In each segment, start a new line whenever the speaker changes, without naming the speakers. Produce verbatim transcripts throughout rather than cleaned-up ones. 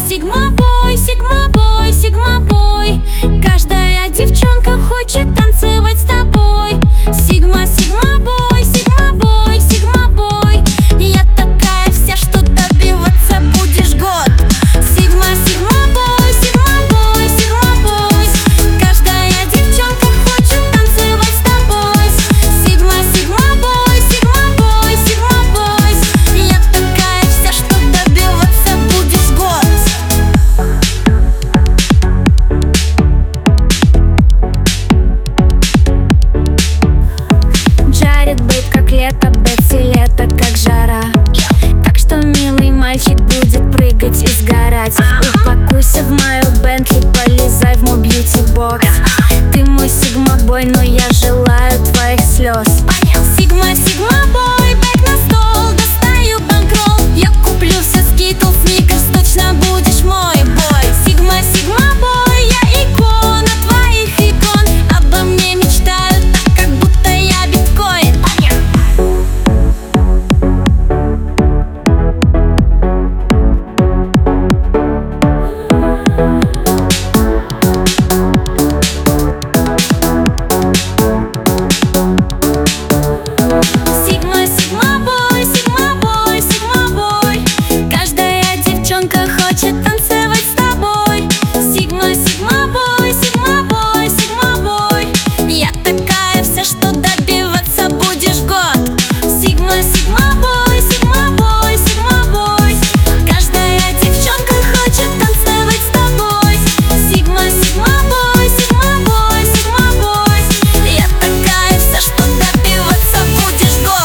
Сигма бой, сигма бой, сигма бой. Каждая девчонка хочет танцевать с тобой. Сигма, сигма бой, сигма бой, сигма бой. Я такая вся, что добиваться будешь год. Сигма, сигма бой, сигма бой, сигма бой. Каждая девчонка хочет танцевать с тобой. Сигма, сигма бой, сигма бой, сигма бой. Я такая вся, что добиваться будешь год. Жарит бейт как лето, Бетси лето как жара. Так что милый мальчик будет прыгать и сгорать. Упакуйся в мою Бентли, полезай в мой бьюти-бокс. Ты мой сигма-бой, но я желаю твоих слез. Сигма, сигма-бой, бэк на стол, достаю банкролл. Я куплю все скитл, сникерс, точно будешь мой бой. Сигма, сигма-бой, я икона твоих икон. Обо мне мечтают так, как будто я биткоин. Сигма, сигма бой, сигма бой, сигма бой. Каждая девчонка хочет танцевать с тобой. Сигма, сигма бой, сигма бой, сигма бой. Я такая вся, что добиваться будешь год. Сигма, сигма бой, сигма бой, сигма бой. Каждая девчонка хочет танцевать с тобой. Сигма, сигма бой, сигма бой, сигма бой. Я такая вся, что добиваться будешь год.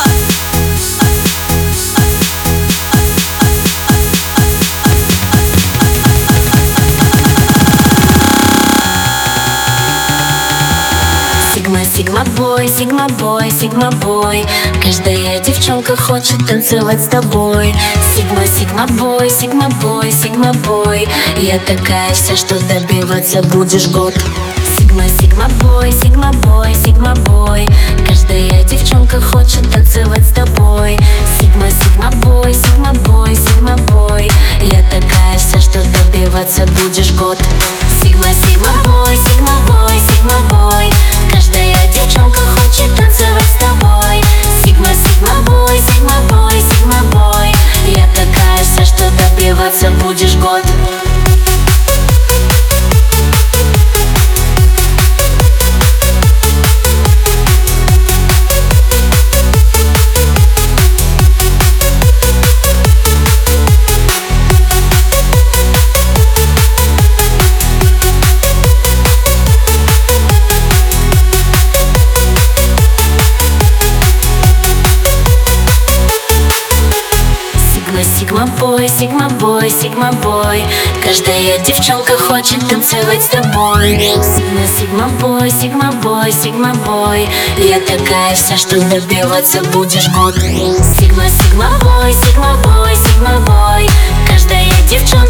Сигма, сигма бой, сигма бой, сигма бой. Каждая девчонка хочет танцевать с тобой. Сигма, сигма бой, сигма бой, сигма бой. Я такая вся, что добиваться будешь год. Сигма, сигма бой, сигма бой, сигма бой. Каждая девчонка хочет танцевать с тобой. Сигма, сигма бой, сигма бой, сигма бой. Я такая вся, что добиваться будешь год. Сигма, сигма бой, сигма бой, сигма бой. Каждая девчонка хочет танцевать с тобой. Сигма, сигма бой, сигма бой, сигма бой. Я такая вся, что добиваться будешь год. Сигма бой, сигма бой, сигма бой. Каждая девчонка хочет танцевать с тобой. Сигма, сигма бой, сигма бой, сигма бой. Я такая вся, что добиваться будешь год. Сигма, сигма бой, сигма бой, сигма бой. Каждая девчонка